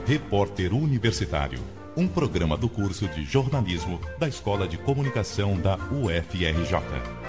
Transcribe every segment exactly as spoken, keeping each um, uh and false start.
Repórter Universitário, um programa do curso de jornalismo da Escola de Comunicação da U F R J.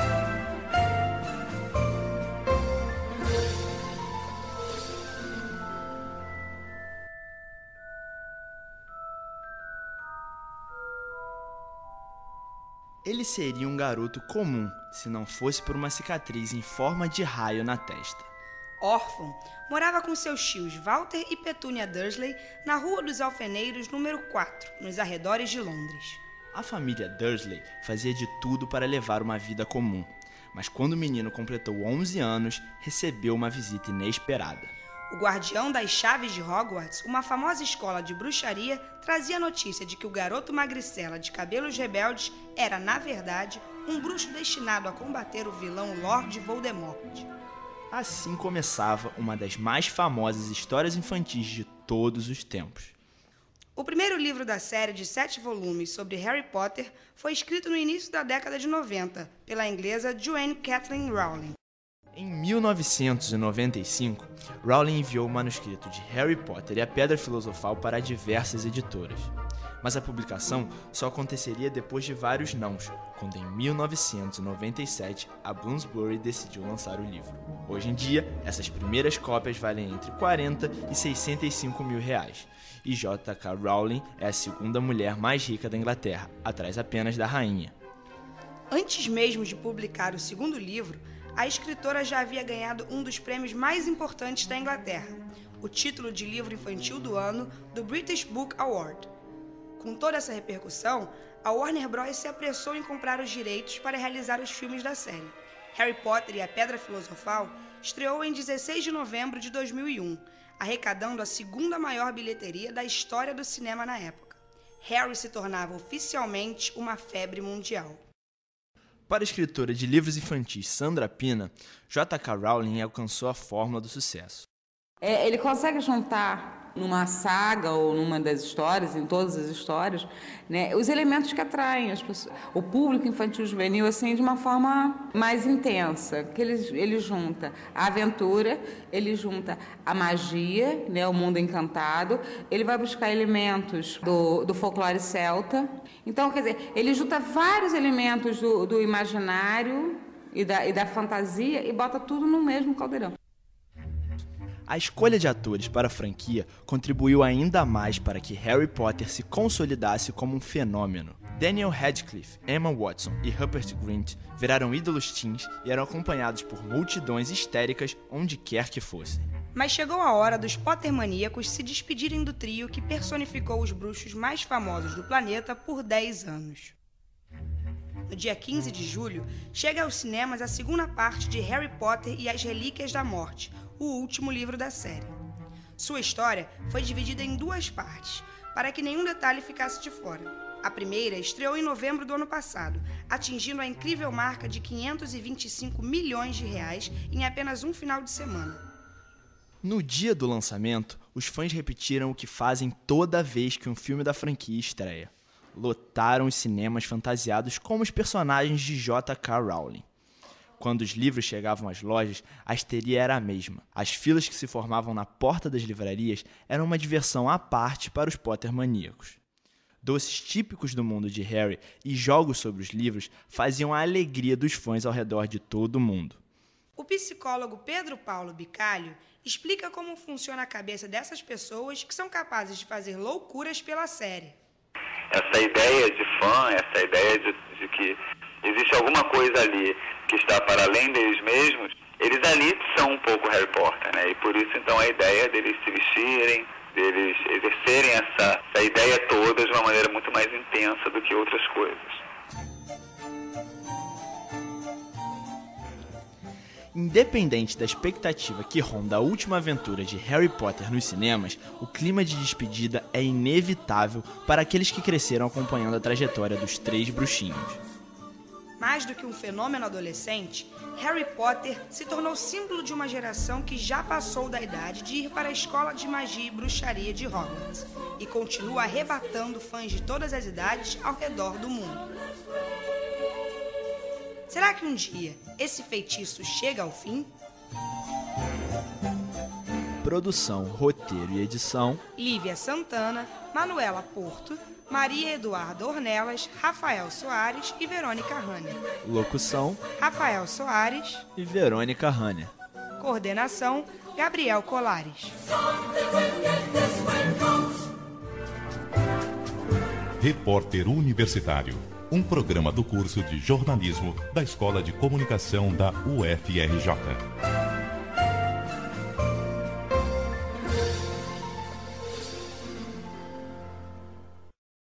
Ele seria um garoto comum se não fosse por uma cicatriz em forma de raio na testa. Órfão, morava com seus tios Walter e Petunia Dursley na Rua dos Alfeneiros, número quatro, nos arredores de Londres. A família Dursley fazia de tudo para levar uma vida comum, mas quando o menino completou onze anos, recebeu uma visita inesperada. O guardião das chaves de Hogwarts, uma famosa escola de bruxaria, trazia a notícia de que o garoto magricela de cabelos rebeldes era, na verdade, um bruxo destinado a combater o vilão Lord Voldemort. Assim começava uma das mais famosas histórias infantis de todos os tempos. O primeiro livro da série de sete volumes sobre Harry Potter foi escrito no início da década de noventa, pela inglesa Joanne Kathleen Rowling. Em mil novecentos e noventa e cinco, Rowling enviou o manuscrito de Harry Potter e a Pedra Filosofal para diversas editoras. Mas a publicação só aconteceria depois de vários nãos, quando em mil novecentos e noventa e sete a Bloomsbury decidiu lançar o livro. Hoje em dia, essas primeiras cópias valem entre quarenta e sessenta e cinco mil reais, e J K Rowling é a segunda mulher mais rica da Inglaterra, atrás apenas da rainha. Antes mesmo de publicar o segundo livro, a escritora já havia ganhado um dos prêmios mais importantes da Inglaterra, o título de livro infantil do ano do British Book Award. Com toda essa repercussão, a Warner Bros. Se apressou em comprar os direitos para realizar os filmes da série. Harry Potter e a Pedra Filosofal estreou em dezesseis de novembro de dois mil e um, arrecadando a segunda maior bilheteria da história do cinema na época. Harry se tornava oficialmente uma febre mundial. Para a escritora de livros infantis Sandra Pina, J K Rowling alcançou a fórmula do sucesso. É, ele consegue juntar numa saga ou numa das histórias, em todas as histórias, né, os elementos que atraem as pessoas, o público infantil juvenil assim, de uma forma mais intensa. Que ele, ele junta a aventura, ele junta a magia, né, o mundo encantado, ele vai buscar elementos do, do folclore celta. Então, quer dizer, ele junta vários elementos do, do imaginário e da, e da fantasia e bota tudo no mesmo caldeirão. A escolha de atores para a franquia contribuiu ainda mais para que Harry Potter se consolidasse como um fenômeno. Daniel Radcliffe, Emma Watson e Rupert Grint viraram ídolos teens e eram acompanhados por multidões histéricas onde quer que fossem. Mas chegou a hora dos Pottermaníacos se despedirem do trio que personificou os bruxos mais famosos do planeta por dez anos. No dia quinze de julho, chega aos cinemas a segunda parte de Harry Potter e as Relíquias da Morte, o último livro da série. Sua história foi dividida em duas partes, para que nenhum detalhe ficasse de fora. A primeira estreou em novembro do ano passado, atingindo a incrível marca de quinhentos e vinte e cinco milhões de reais em apenas um final de semana. No dia do lançamento, os fãs repetiram o que fazem toda vez que um filme da franquia estreia. Lotaram os cinemas fantasiados como os personagens de J K Rowling. Quando os livros chegavam às lojas, a histeria era a mesma. As filas que se formavam na porta das livrarias eram uma diversão à parte para os Pottermaníacos. Doces típicos do mundo de Harry e jogos sobre os livros faziam a alegria dos fãs ao redor de todo o mundo. O psicólogo Pedro Paulo Bicalho explica como funciona a cabeça dessas pessoas que são capazes de fazer loucuras pela série. Essa ideia de fã, essa ideia de, de que existe alguma coisa ali que está para além deles mesmos, eles ali são um pouco Harry Potter, né? E por isso, então, a ideia deles se vestirem, deles exercerem essa, essa ideia toda de uma maneira muito mais intensa do que outras coisas. Independente da expectativa que ronda a última aventura de Harry Potter nos cinemas, o clima de despedida é inevitável para aqueles que cresceram acompanhando a trajetória dos três bruxinhos. Mais do que um fenômeno adolescente, Harry Potter se tornou símbolo de uma geração que já passou da idade de ir para a escola de magia e bruxaria de Hogwarts e continua arrebatando fãs de todas as idades ao redor do mundo. Será que um dia esse feitiço chega ao fim? Produção, roteiro e edição: Lívia Santana, Manuela Porto, Maria Eduarda Ornelas, Rafael Soares e Verônica Hanner. Locução: Rafael Soares e Verônica Hanner. Coordenação: Gabriel Colares. Repórter Universitário, um programa do curso de jornalismo da Escola de Comunicação da U F R J.